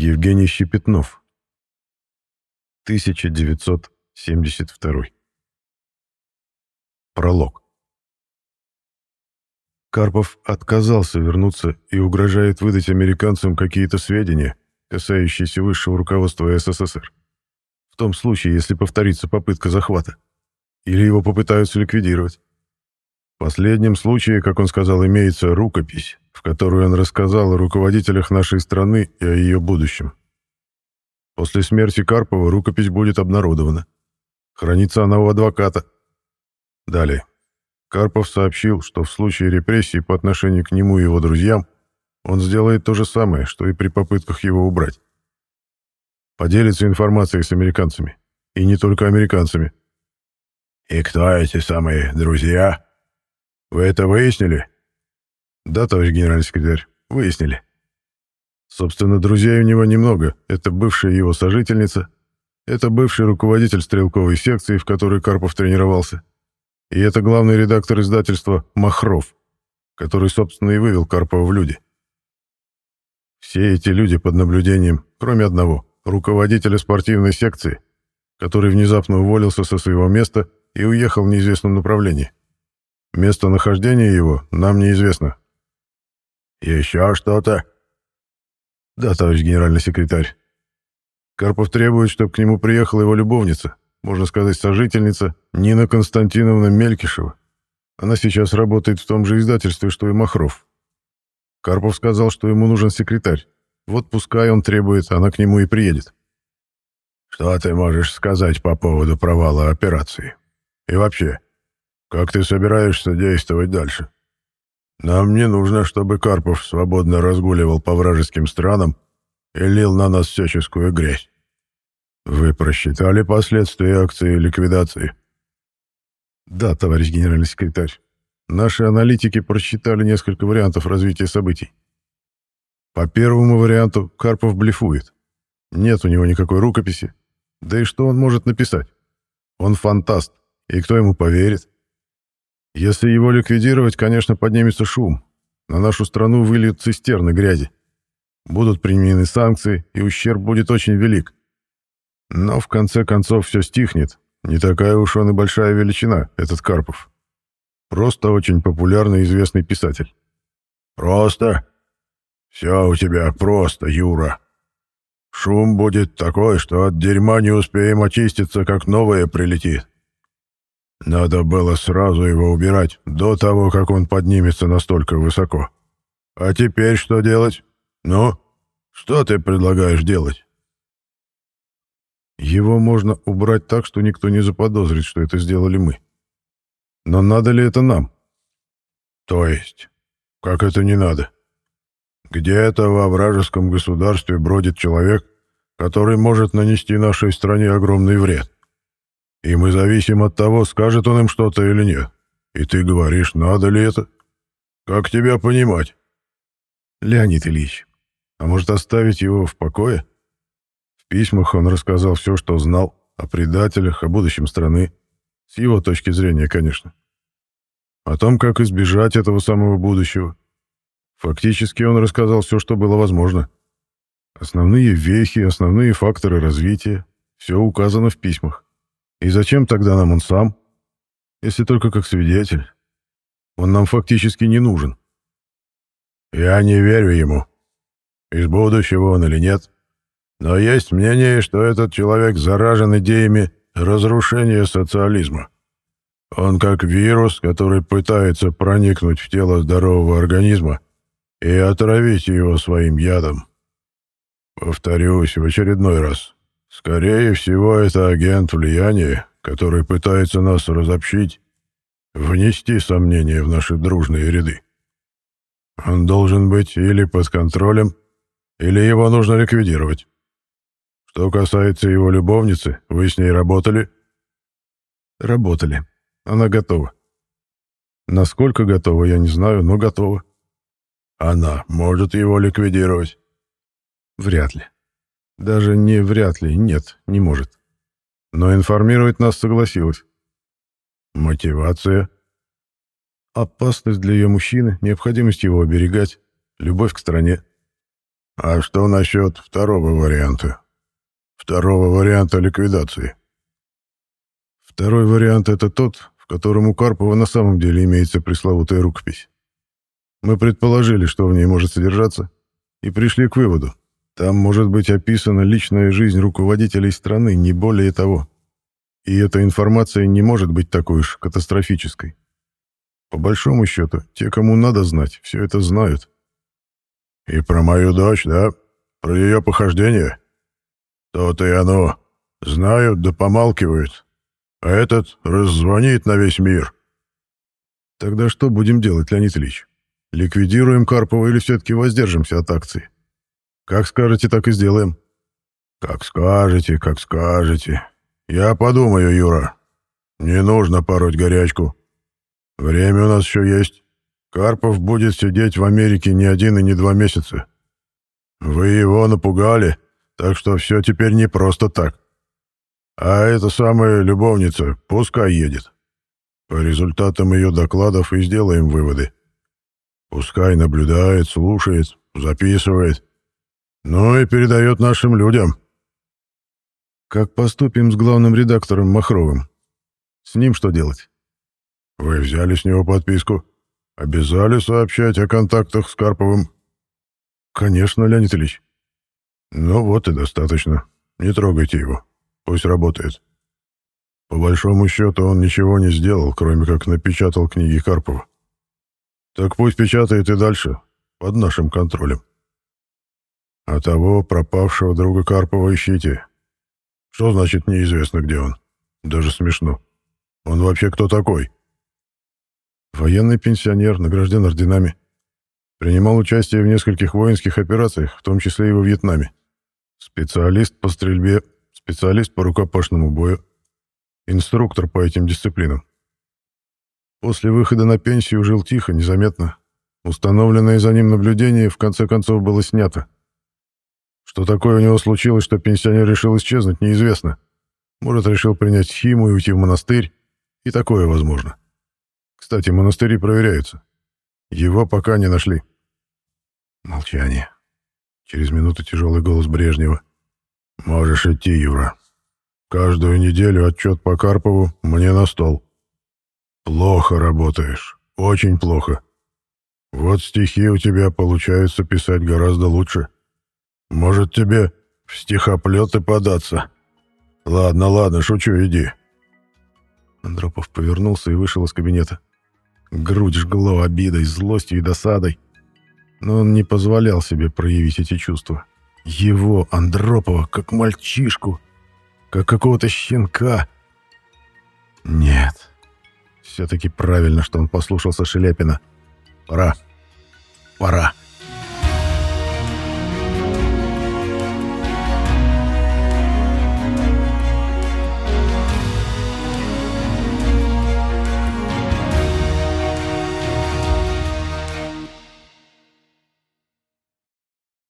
Евгений Щепетнов. 1972. Пролог. Карпов отказался вернуться и угрожает выдать американцам какие-то сведения, касающиеся высшего руководства СССР. В том случае, если повторится попытка захвата. Или его попытаются ликвидировать. В последнем случае, как он сказал, имеется рукопись, в которой он рассказал о руководителях нашей страны и о ее будущем. После смерти Карпова рукопись будет обнародована. Хранится она у адвоката. Далее. Карпов сообщил, что в случае репрессий по отношению к нему и его друзьям он сделает то же самое, что и при попытках его убрать. Поделится информацией с американцами. И не только американцами. «И кто эти самые друзья? Вы это выяснили?» «Да, товарищ генеральный секретарь, выяснили. Собственно, друзей у него немного. Это бывшая его сожительница, это бывший руководитель стрелковой секции, в которой Карпов тренировался, и это главный редактор издательства «Махров», который, собственно, и вывел Карпова в люди. Все эти люди под наблюдением, кроме одного, руководителя спортивной секции, который внезапно уволился со своего места и уехал в неизвестном направлении. Местонахождение его нам неизвестно. «Еще что-то?» «Да, товарищ генеральный секретарь. Карпов требует, чтобы к нему приехала его любовница, можно сказать, сожительница Нина Константиновна Мелькишева. Она сейчас работает в том же издательстве, что и Махров. Карпов сказал, что ему нужен секретарь. Вот пускай он требует, она к нему и приедет». «Что ты можешь сказать по поводу провала операции? И вообще, как ты собираешься действовать дальше? Нам не нужно, чтобы Карпов свободно разгуливал по вражеским странам и лил на нас всяческую грязь. Вы просчитали последствия акции ликвидации?» «Да, товарищ генеральный секретарь. Наши аналитики просчитали несколько вариантов развития событий. По первому варианту Карпов блефует. Нет у него никакой рукописи. Да и что он может написать? Он фантаст, и кто ему поверит? Если его ликвидировать, конечно, поднимется шум. На нашу страну выльют цистерны грязи. Будут применены санкции, и ущерб будет очень велик. Но в конце концов все стихнет. Не такая уж он и большая величина, этот Карпов. Просто очень популярный и известный писатель». «Просто? Все у тебя просто, Юра. Шум будет такой, что от дерьма не успеем очиститься, как новое прилетит. Надо было сразу его убирать, до того, как он поднимется настолько высоко. А теперь что делать? Ну, что ты предлагаешь делать?» «Его можно убрать так, что никто не заподозрит, что это сделали мы. Но надо ли это нам?» «То есть? Как это не надо? Где-то во вражеском государстве бродит человек, который может нанести нашей стране огромный вред. И мы зависим от того, скажет он им что-то или нет. И ты говоришь, надо ли это? Как тебя понимать?» «Леонид Ильич, а может оставить его в покое? В письмах он рассказал все, что знал, о предателях, о будущем страны. С его точки зрения, конечно. О том, как избежать этого самого будущего. Фактически он рассказал все, что было возможно. Основные вехи, основные факторы развития. Все указано в письмах. И зачем тогда нам он сам? Если только как свидетель. Он нам фактически не нужен». «Я не верю ему. Из будущего он или нет. Но есть мнение, что этот человек заражен идеями разрушения социализма. Он как вирус, который пытается проникнуть в тело здорового организма и отравить его своим ядом. Повторюсь в очередной раз. Скорее всего, это агент влияния, который пытается нас разобщить, внести сомнения в наши дружные ряды. Он должен быть или под контролем, или его нужно ликвидировать. Что касается его любовницы, вы с ней работали?» «Работали. Она готова. Насколько готова, я не знаю, но готова». «Она может его ликвидировать?» «Вряд ли. Даже не вряд ли, нет, не может. Но информировать нас согласилась». «Мотивация?» «Опасность для ее мужчины, необходимость его оберегать, любовь к стране». А что насчет второго варианта? Второго варианта ликвидации? Второй вариант — это тот, в котором у Карпова на самом деле имеется пресловутая рукопись. Мы предположили, что в ней может содержаться, и пришли к выводу. Там может быть описана личная жизнь руководителей страны, не более того. И эта информация не может быть такой уж катастрофической. По большому счету, те, кому надо знать, все это знают. И про мою дочь, да? Про ее похождения? То-то и оно. Знают да помалкивают. А этот раззвонит на весь мир. Тогда что будем делать, Леонид Ильич? Ликвидируем Карпова или все-таки воздержимся от акции? Как скажете, так и сделаем. Как скажете, как скажете. Я подумаю, Юра. Не нужно пороть горячку. Время у нас еще есть. Карпов будет сидеть в Америке не 1 и не 2 месяца. Вы его напугали, так что все теперь не просто так. А эта самая любовница пускай едет. По результатам ее докладов и сделаем выводы. Пускай наблюдает, слушает, записывает. Ну и передает нашим людям. Как поступим с главным редактором Махровым? С ним что делать? Вы взяли с него подписку? Обязали сообщать о контактах с Карповым? Конечно, Леонид Ильич. Ну вот и достаточно. Не трогайте его. Пусть работает. По большому счету он ничего не сделал, кроме как напечатал книги Карпова. Так пусть печатает и дальше, под нашим контролем. А того пропавшего друга Карпова ищите. Что значит неизвестно, где он? Даже смешно. Он вообще кто такой? Военный пенсионер, награжден орденами. Принимал участие в нескольких воинских операциях, в том числе и во Вьетнаме. Специалист по стрельбе, специалист по рукопашному бою, инструктор по этим дисциплинам. После выхода на пенсию жил тихо, незаметно. Установленное за ним наблюдение в конце концов было снято. Что такое у него случилось, что пенсионер решил исчезнуть, неизвестно. Может, решил принять химу и уйти в монастырь. И такое возможно. Кстати, монастыри проверяются. Его пока не нашли. Молчание. Через минуту тяжелый голос Брежнева. «Можешь идти, Юра. Каждую неделю отчет по Карпову мне на стол. Плохо работаешь. Очень плохо. Вот стихи у тебя получается писать гораздо лучше. Может, тебе в стихоплеты податься? Ладно, ладно, шучу, иди». Андропов повернулся и вышел из кабинета. Грудь жгло обидой, злостью и досадой. Но он не позволял себе проявить эти чувства. Его, Андропова, как мальчишку, как какого-то щенка. Нет, все-таки правильно, что он послушался Шеляпина. Пора.